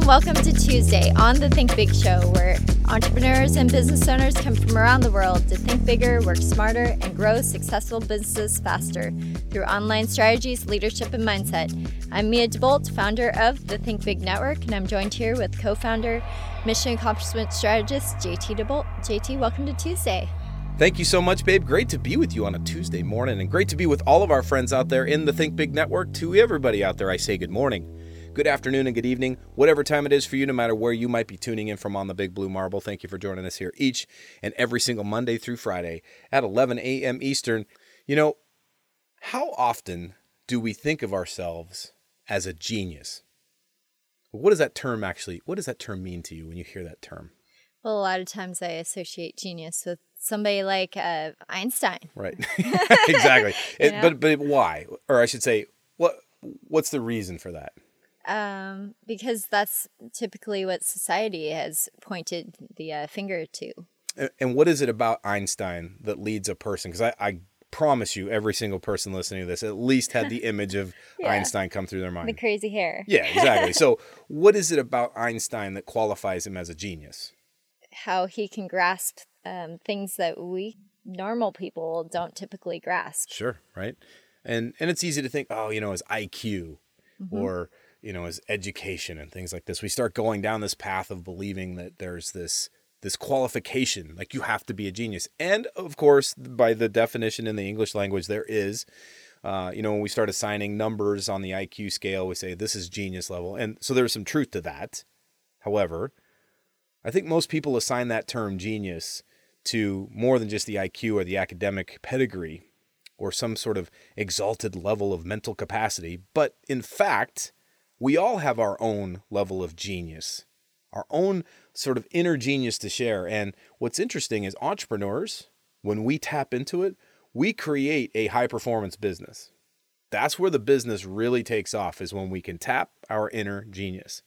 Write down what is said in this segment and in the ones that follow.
and welcome to Tuesday on the Think Big Show, where entrepreneurs and business owners come from around the world to think bigger, work smarter, and grow successful businesses faster through online strategies, leadership, and mindset. I'm Mia DeBolt, founder of the Think Big Network, and I'm joined here with co-founder, mission accomplishment strategist, JT DeBolt. JT, welcome to Tuesday. Thank you so much, babe. Great to be with you on a Tuesday morning, and great to be with all of our friends out there in the Think Big Network. To everybody out there, I say good morning, good afternoon, and good evening, whatever time it is for you, no matter where you might be tuning in from on the Big Blue Marble. Thank you for joining us here each and every single Monday through Friday at 11 a.m. Eastern. You know, how often do we think of ourselves as a genius? What does that term mean to you when you hear that term? Well, a lot of times I associate genius with somebody like Einstein. Right. Exactly. But why? Or I should say, what's the reason for that? Because that's typically what society has pointed the finger to. And what is it about Einstein that leads a person? Because I promise you, every single person listening to this at least had the image of Einstein come through their mind. The crazy hair. Yeah, exactly. So what is it about Einstein that qualifies him as a genius? How he can grasp things that we normal people don't typically grasp. Sure, right? And it's easy to think, his IQ or, his education and things like this. We start going down this path of believing that there's this qualification, like you have to be a genius. And of course, by the definition in the English language, there is, when we start assigning numbers on the IQ scale, we say this is genius level. And so there's some truth to that. However, I think most people assign that term genius to more than just the IQ or the academic pedigree or some sort of exalted level of mental capacity. But in fact, we all have our own level of genius, our own sort of inner genius to share. And what's interesting is entrepreneurs, when we tap into it, we create a high-performance business. That's where the business really takes off, is when we can tap our inner genius.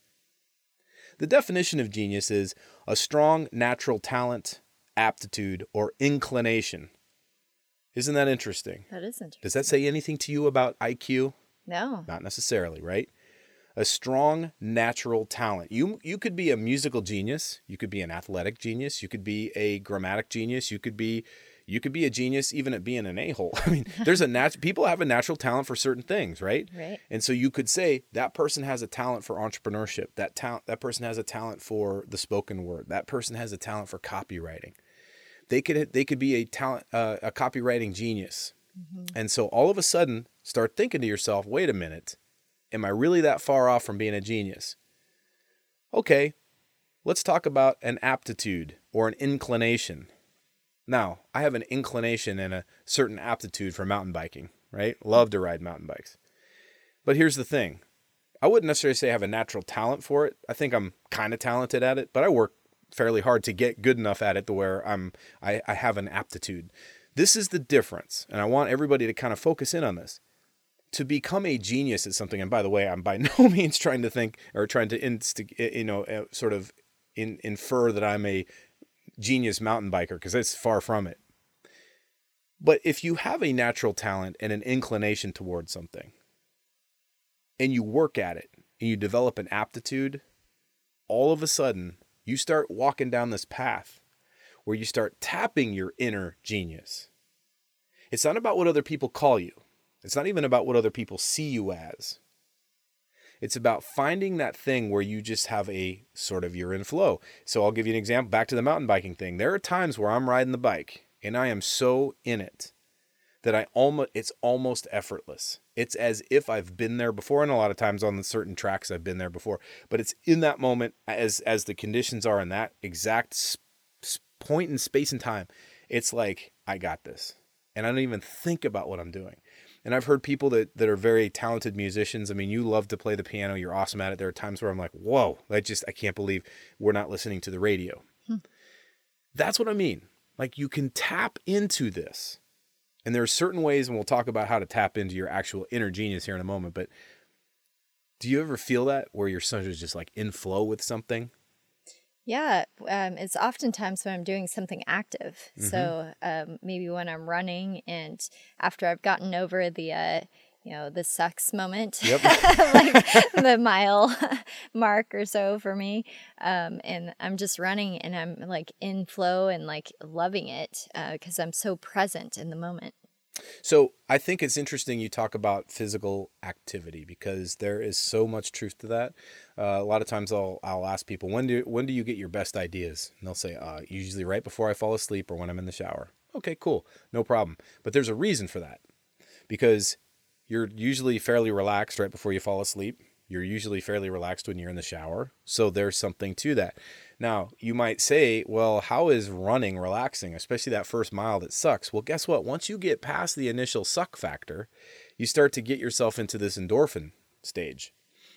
The definition of genius is a strong natural talent, aptitude, or inclination. Isn't that interesting? That is interesting. Does that say anything to you about IQ? No. Not necessarily, right? A strong natural talent. You could be a musical genius. You could be an athletic genius. You could be a grammatic genius. You could be a genius even at being an a-hole. I mean, people have a natural talent for certain things, right? Right. And so you could say that person has a talent for entrepreneurship. That person has a talent for the spoken word. That person has a talent for copywriting. They could be a copywriting genius. Mm-hmm. And so all of a sudden, start thinking to yourself, wait a minute, am I really that far off from being a genius? Okay, let's talk about an aptitude or an inclination. Now, I have an inclination and a certain aptitude for mountain biking, right? Love to ride mountain bikes. But here's the thing. I wouldn't necessarily say I have a natural talent for it. I think I'm kind of talented at it, but I work fairly hard to get good enough at it to where I have an aptitude. This is the difference, and I want everybody to kind of focus in on this. To become a genius at something, and by the way, I'm by no means trying to think or trying to infer that I'm a genius mountain biker, because it's far from it. But if you have a natural talent and an inclination towards something, and you work at it, and you develop an aptitude, all of a sudden, you start walking down this path where you start tapping your inner genius. It's not about what other people call you. It's not even about what other people see you as. It's about finding that thing where you just have a sort of you're in flow. So I'll give you an example. Back to the mountain biking thing. There are times where I'm riding the bike and I am so in it that it's almost effortless. It's as if I've been there before, and a lot of times on the certain tracks I've been there before. But it's in that moment, as the conditions are in that exact point in space and time, it's like, I got this. And I don't even think about what I'm doing. And I've heard people that are very talented musicians. I mean, you love to play the piano. You're awesome at it. There are times where I'm like, whoa, I can't believe we're not listening to the radio. That's what I mean. Like, you can tap into this. And there are certain ways, and we'll talk about how to tap into your actual inner genius here in a moment. But do you ever feel that where your son is just like in flow with something? Yeah, it's oftentimes when I'm doing something active. Mm-hmm. So maybe when I'm running, and after I've gotten over the the sucks moment, Yep. like the mile mark or so for me. And I'm just running and I'm like in flow and like loving it because I'm so present in the moment. So I think it's interesting you talk about physical activity because there is so much truth to that. A lot of times I'll ask people, when do you get your best ideas? And they'll say, usually right before I fall asleep or when I'm in the shower. Okay, cool. No problem. But there's a reason for that because you're usually fairly relaxed right before you fall asleep. You're usually fairly relaxed when you're in the shower. So there's something to that. Now, you might say, well, how is running relaxing, especially that first mile that sucks? Well, guess what? Once you get past the initial suck factor, you start to get yourself into this endorphin stage.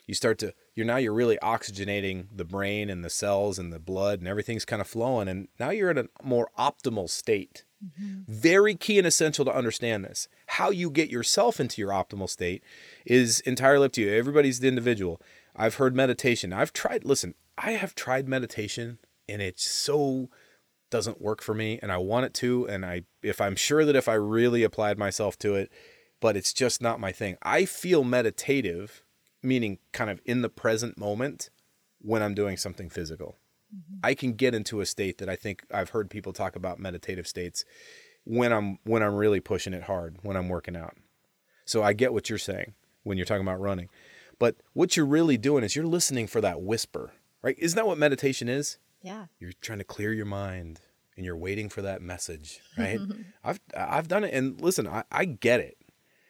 You're really oxygenating the brain and the cells and the blood and everything's kind of flowing. And now you're in a more optimal state. Mm-hmm. Very key and essential to understand this. How you get yourself into your optimal state is entirely up to you. Everybody's the individual. I've heard meditation. I have tried meditation and it so doesn't work for me and I want it to. And I'm sure that if I really applied myself to it, but it's just not my thing. I feel meditative, meaning kind of in the present moment when I'm doing something physical. Mm-hmm. I can get into a state that I think I've heard people talk about meditative states when I'm really pushing it hard, when I'm working out. So I get what you're saying when you're talking about running. But what you're really doing is you're listening for that whisper, right? Isn't that what meditation is? Yeah. You're trying to clear your mind and you're waiting for that message, right? I've done it. And listen, I get it.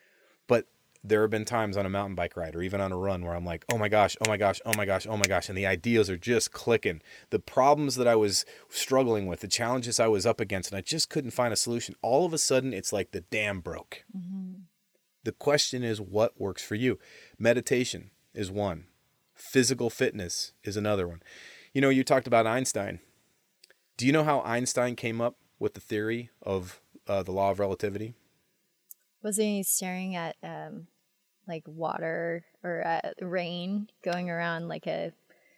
But there have been times on a mountain bike ride or even on a run where I'm like, oh my gosh, oh my gosh, oh my gosh, oh my gosh. And the ideas are just clicking. The problems that I was struggling with, the challenges I was up against, and I just couldn't find a solution. All of a sudden, it's like the dam broke. Mm-hmm. The question is, what works for you? Meditation is one. Physical fitness is another one. You talked about Einstein. Do you know how Einstein came up with the theory of the law of relativity? Wasn't he staring at like water or rain going around like a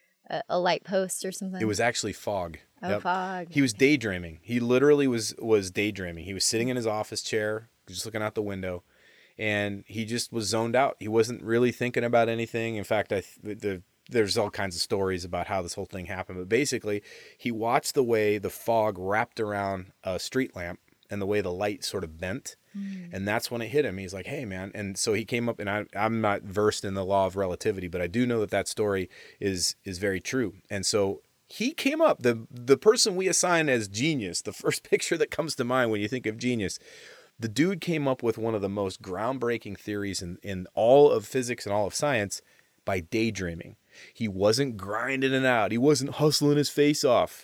light post or something? It was actually fog. Oh, yep. Fog. He was daydreaming. He literally was daydreaming. He was sitting in his office chair, just looking out the window, and he just was zoned out. He wasn't really thinking about anything. In fact, there's all kinds of stories about how this whole thing happened. But basically, he watched the way the fog wrapped around a street lamp and the way the light sort of bent. And that's when it hit him. He's like, hey, man. And so he came up, and I'm not versed in the law of relativity, but I do know that story is very true. And so he came up, the person we assign as genius, the first picture that comes to mind when you think of genius, the dude came up with one of the most groundbreaking theories in all of physics and all of science by daydreaming. He wasn't grinding it out. He wasn't hustling his face off.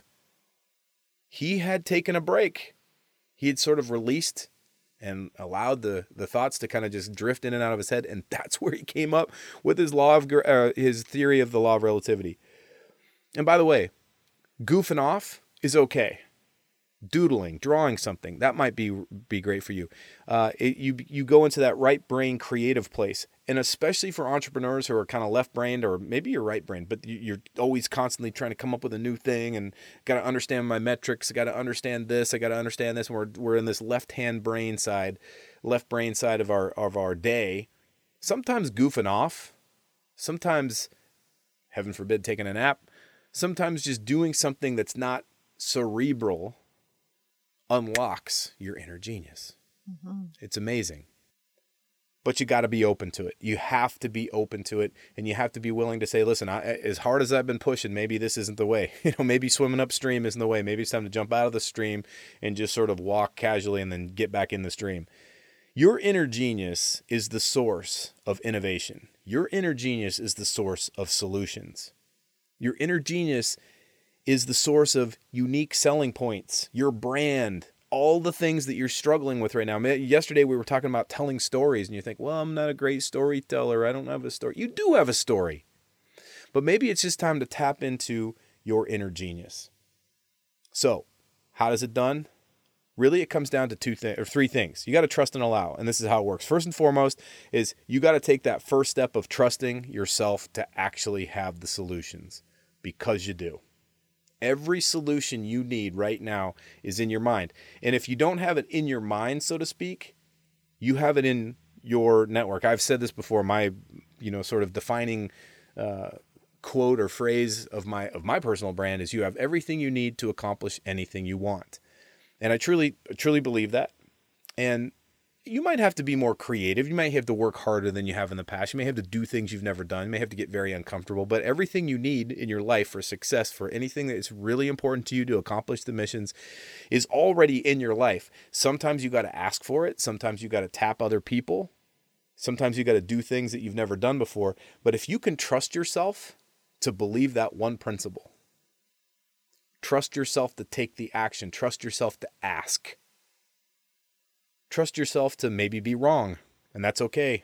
He had taken a break. He had sort of released and allowed the thoughts to kind of just drift in and out of his head. And that's where he came up with his his theory of the law of relativity. And by the way, goofing off is okay. Doodling, drawing something, that might be great for you. You go into that right brain creative place. And especially for entrepreneurs who are kind of left-brained, or maybe you're right-brained, but you're always constantly trying to come up with a new thing and got to understand my metrics. I got to understand this. I got to understand this. And we're in this left brain side of our day. Sometimes goofing off. Sometimes, heaven forbid, taking a nap. Sometimes just doing something that's not cerebral unlocks your inner genius. Mm-hmm. It's amazing. But you got to be open to it. You have to be open to it, and you have to be willing to say, listen, as hard as I've been pushing, maybe this isn't the way. Maybe swimming upstream isn't the way. Maybe it's time to jump out of the stream and just sort of walk casually and then get back in the stream. Your inner genius is the source of innovation. Your inner genius is the source of solutions. Your inner genius is the source of unique selling points, your brand, all the things that you're struggling with right now. Yesterday we were talking about telling stories, and you think, well, I'm not a great storyteller. I don't have a story. You do have a story. But maybe it's just time to tap into your inner genius. So, how does it done? Really, it comes down to three things. You got to trust and allow, and this is how it works. First and foremost is you got to take that first step of trusting yourself to actually have the solutions, because you do. Every solution you need right now is in your mind. And if you don't have it in your mind, so to speak, you have it in your network. I've said this before, my, sort of defining quote or phrase of my personal brand is, you have everything you need to accomplish anything you want. And I truly believe that. And you might have to be more creative. You might have to work harder than you have in the past. You may have to do things you've never done. You may have to get very uncomfortable, but everything you need in your life for success, for anything that is really important to you to accomplish the missions, is already in your life. Sometimes you got to ask for it. Sometimes you got to tap other people. Sometimes you got to do things that you've never done before. But if you can trust yourself to believe that one principle, trust yourself to take the action, trust yourself to ask, trust yourself to maybe be wrong, and that's okay.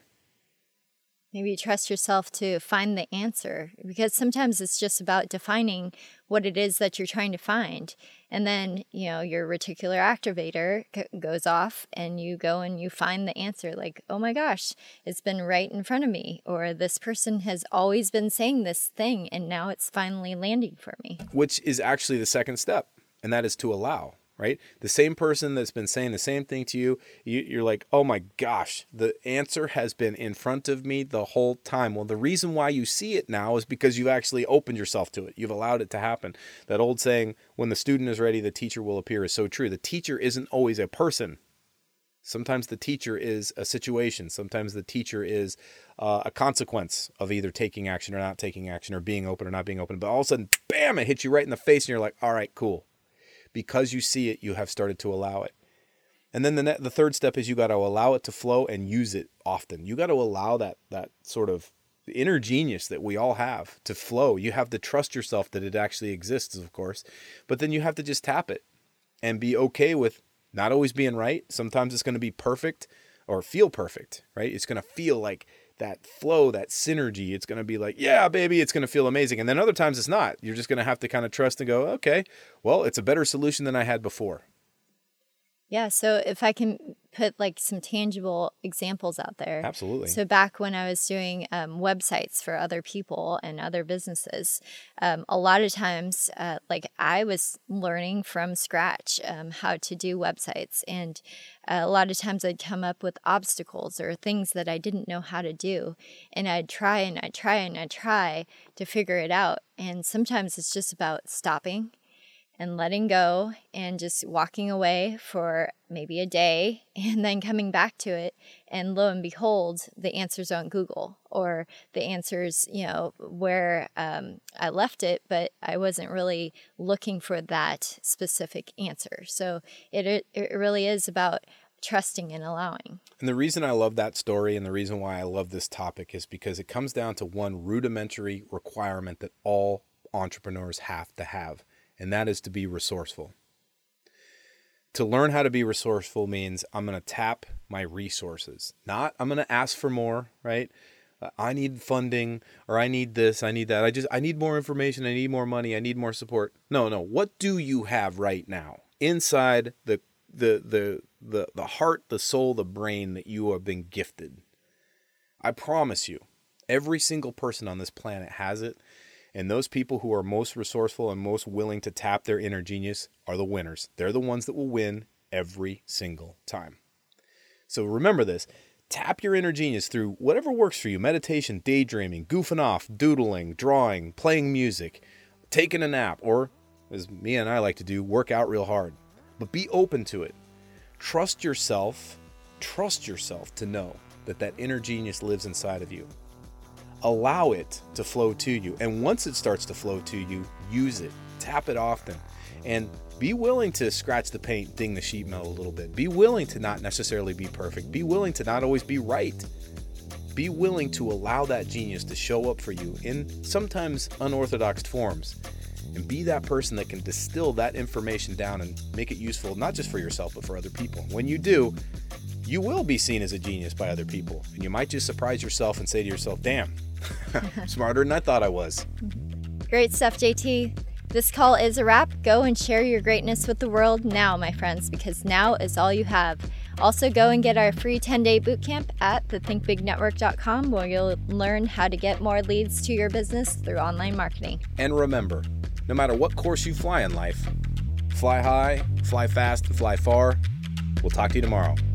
Maybe trust yourself to find the answer, because sometimes it's just about defining what it is that you're trying to find. And then, your reticular activator goes off and you go and you find the answer, like, oh my gosh, it's been right in front of me. Or this person has always been saying this thing and now it's finally landing for me. Which is actually the second step, and that is to allow. Right? The same person that's been saying the same thing to you, you're like, oh my gosh, the answer has been in front of me the whole time. Well, the reason why you see it now is because you've actually opened yourself to it. You've allowed it to happen. That old saying, when the student is ready, the teacher will appear, is so true. The teacher isn't always a person. Sometimes the teacher is a situation. Sometimes the teacher is a consequence of either taking action or not taking action, or being open or not being open. But all of a sudden, bam, it hits you right in the face and you're like, all right, cool. Because you see it, you have started to allow it. And then the third step is you got to allow it to flow and use it often. You got to allow that sort of inner genius that we all have to flow. You have to trust yourself that it actually exists, of course. But then you have to just tap it and be okay with not always being right. Sometimes it's going to be perfect or feel perfect, right? It's going to feel like that flow, that synergy. It's going to be like, yeah, baby, it's going to feel amazing. And then other times it's not. You're just going to have to kind of trust and go, okay, well, it's a better solution than I had before. Yeah. So if I can put like some tangible examples out there. Absolutely. So back when I was doing websites for other people and other businesses, a lot of times, I was learning from scratch how to do websites. And a lot of times I'd come up with obstacles or things that I didn't know how to do. And I'd try and I'd try and I'd try to figure it out. And sometimes it's just about stopping and letting go and just walking away for maybe a day and then coming back to it. And lo and behold, the answer's on Google, or the answer's, where I left it, but I wasn't really looking for that specific answer. So it really is about trusting and allowing. And the reason I love that story and the reason why I love this topic is because it comes down to one rudimentary requirement that all entrepreneurs have to have. And that is to be resourceful. To learn how to be resourceful means I'm going to tap my resources. Not I'm going to ask for more, right? I need funding, or I need this, I need that. I need more information. I need more money. I need more support. No. What do you have right now inside the heart, the soul, the brain that you have been gifted? I promise you, every single person on this planet has it. And those people who are most resourceful and most willing to tap their inner genius are the winners. They're the ones that will win every single time. So remember this. Tap your inner genius through whatever works for you. Meditation, daydreaming, goofing off, doodling, drawing, playing music, taking a nap, or, as Mia and I like to do, work out real hard. But be open to it. Trust yourself to know that inner genius lives inside of you. Allow it to flow to you. And once it starts to flow to you, use it. Tap it often. And be willing to scratch the paint, ding the sheet metal a little bit. Be willing to not necessarily be perfect. Be willing to not always be right. Be willing to allow that genius to show up for you in sometimes unorthodox forms. And be that person that can distill that information down and make it useful, not just for yourself, but for other people. When you do, you will be seen as a genius by other people. And you might just surprise yourself and say to yourself, damn, smarter than I thought I was. Great stuff, JT. This call is a wrap. Go and share your greatness with the world now, my friends, because now is all you have. Also, go and get our free 10-day bootcamp at thethinkbignetwork.com, where you'll learn how to get more leads to your business through online marketing. And remember, no matter what course you fly in life, fly high, fly fast, and fly far. We'll talk to you tomorrow.